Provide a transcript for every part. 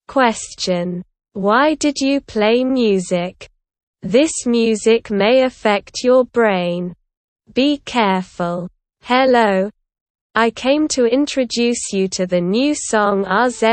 Question: why did you play music? This music may affect your brain. Be careful. Hello. I came to introduce you to the new song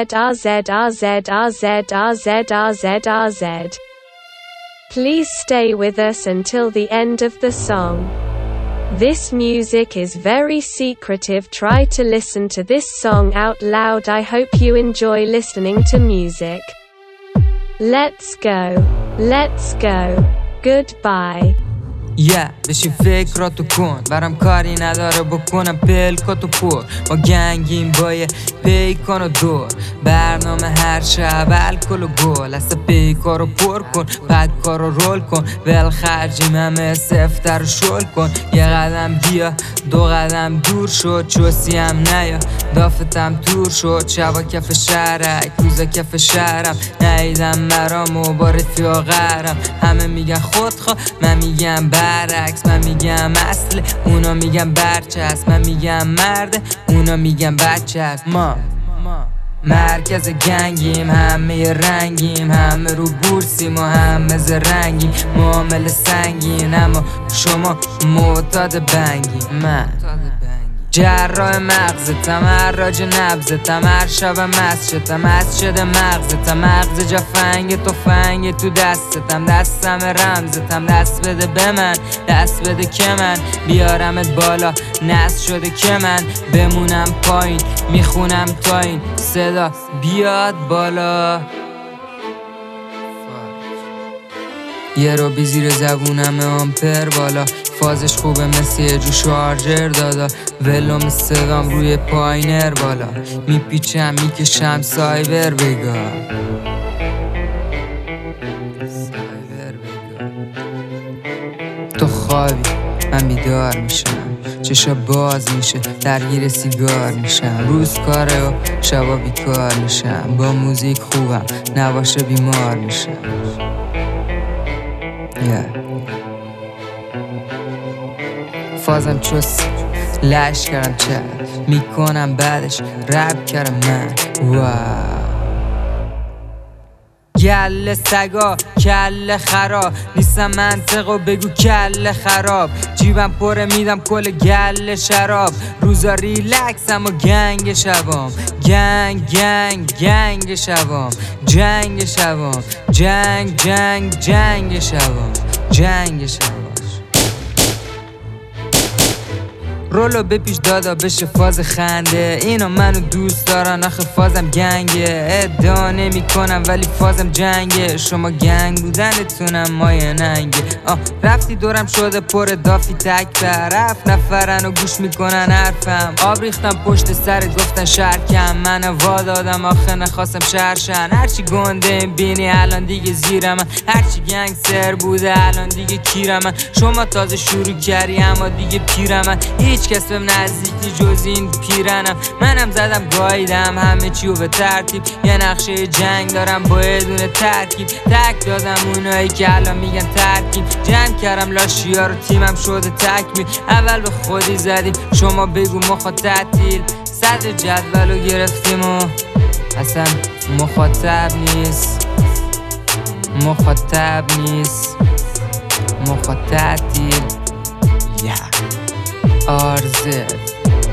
RZRZRZRZRZRZRZ. Please stay with us until the end of the song. This music is very secretive. Try to listen to this song out loud. I hope you enjoy listening to music. Let's go. Let's go. Goodbye. بشین فکراتو کن، برام کاری نداره بکنم پلکاتو پر. ما گنگیم با یه پیکان و دور، برنامه هر شب الکل و گل. اصلا پیکارو پر کن، بعد کارو رول کن، ول خرجیم همه سفتر رو شل کن. یه قدم بیا، دو قدم دور شد، چوسی هم نیا، دافتم تور شد. شبا کف شهرک، روزا کف شهرم، نیدم مرام و با رفیاقرم. همه میگن خودخواه، من میگم برعکس. من میگم اصل، اونا میگن برچسب. من میگم مرده، اونا میگن بچه. ما مرکز گنگیم، همه رنگیم، همه رو بورسیم و همه زرنگیم. معامل سنگین اما شما معتاد بنگیم. من جراح مغزتم، حراج نبضتم، هر شب مست شدم، مست شده مغزتم. مغز جفنگ تفنگ تو دستتم، دستم رمزتم. دست بده به من، دست بده که من بیارمت بالا. نست شده که من بمونم پایین، میخونم تا این صدا بیاد بالا. یه رو بی زیر زبونم آمپر بالا، فازش خوبه مثل یه جو شارژر دادا. ولوم صدام روی پاینر بالا، میپیچم میکشم سایبر بگا. تو خوابی من بیدار میشم، چشا باز میشه درگیر سیگار میشم. روز کاره و شبا بیکار میشم، با موزیک خوبم نباشه بیمار میشم. فازم چوس لش کردم چه میکنم بعدش رپ کردم من. گل سگا کل خراب، نیستم منطقه و بگو کل خراب. جیبم پره میدم کل گل شراب، روزا ریلکسم و گنگ شبام. گنگ گنگ گنگ شبام، جنگ شبام، جنگ جنگ جنگ شبام، جنگ شبام. رولو بپیش دادا بشه فاز خنده، اینا منو دوست دارن آخه فازم گنگه. ادعا نمی کنم ولی فازم جنگه، شما گنگ بودنتونم مایه ننگه. رفتی دورم شده پر دافی تک رفت نفرن و گوش میکنن حرفم. آب ریختم پشت سر گفتن شرکم، من وا دادم آخه نخواستم شرشن. هرچی گنده بینی الان دیگه زیرم من، هرچی گنگ سر بوده الان دیگه کیرم من. شما تازه شروع کردی اما دیگه پیرم من، هیچ کس بهم نزدیکی جز این پیرنم. منم زدم گاییدم همه چیو به ترتیب، یه نقشه جنگ دارم با یه دونه ترکیب. تک دادم اونایی که الان میگن ترکیب، جمع کردم لاشیا رو تیمم شده تکمیل. اول به خودی زدیم شما بگو مخاطب تعطیل، صدر جدولو گرفتیم و اصلا مخاطب نیست، مخاطب نیست، مخاطب تعطیل. RZ